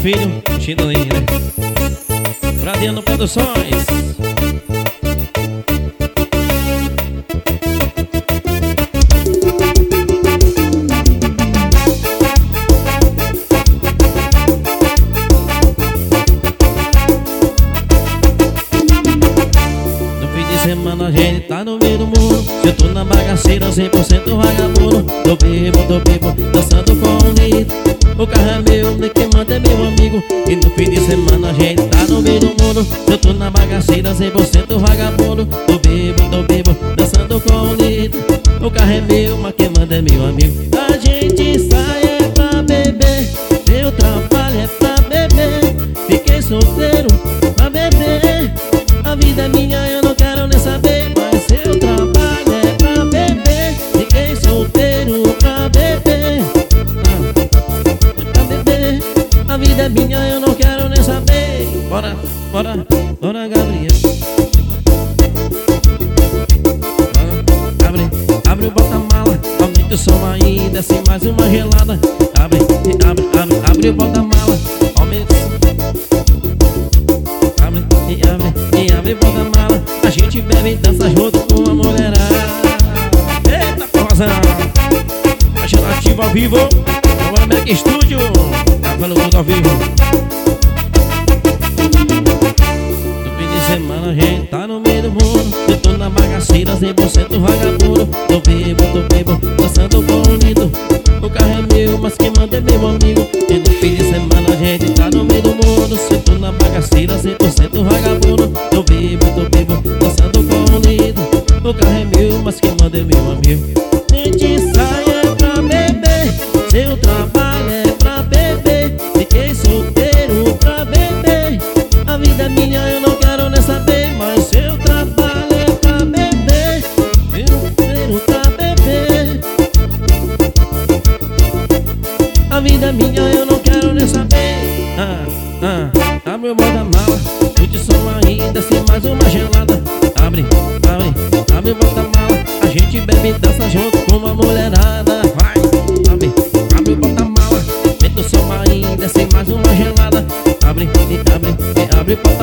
Filho, Chidolinho, né? Bradiano Produções. Semana a gente tá no meio do mundo. Se eu tô na bagaceira, 100% vagabundo. Tô bebo, dançando com o Nito. O carro é meu, nem quem manda é meu amigo. E no fim de semana a gente tá no meio do mundo. Se eu tô na bagaceira, 100% vagabundo. Tô bebo, dançando com o Nito. O carro é meu, mas quem manda é meu amigo. A gente sai é pra beber, meu trabalho é pra beber. Fiquei solteiro pra beber. A vida é minha, eu não quero nem saber. Mas seu trabalho é pra beber. Fiquei solteiro pra beber. Pra beber. A vida é minha, eu não quero nem saber. Bora, Gabriel. Abre o bota-mala, aumenta o som aí, desce mais uma gelada. Abre o bota-mala, aumenta. Abre o bota-mala, a gente bebe e dança junto com a mulherada. Eita porrazão, achando ativo ao vivo. Agora Mega Estúdio, tá falando tudo ao vivo. No fim de semana a gente tá no meio do mundo. Eu tô na bagaceira, 100% vagabundo. Tô bebo, dançando bonito. O carro é meu, mas quem manda é meu amigo. E no fim de semana a gente tá no meio do mundo. Se eu tô na bagaceira, 100% vagabundo. Tô bebo, dançando bonito. O carro é meu, mas quem manda é meu amigo. A gente sai é pra beber, seu trabalho é pra beber. Fiquei solteiro pra beber. A vida é minha, eu não quero nem saber. Mas seu trabalho é pra beber, solteiro pra beber. A vida é minha, eu não quero nem saber. Abre o bota-mala, pude som aí, desce mais uma gelada. Abre o bota-mala, a gente bebe e dança junto com uma mulherada. Vai, abre o bota-mala, mete o som aí, desce mais uma gelada. Abre o bota-mala.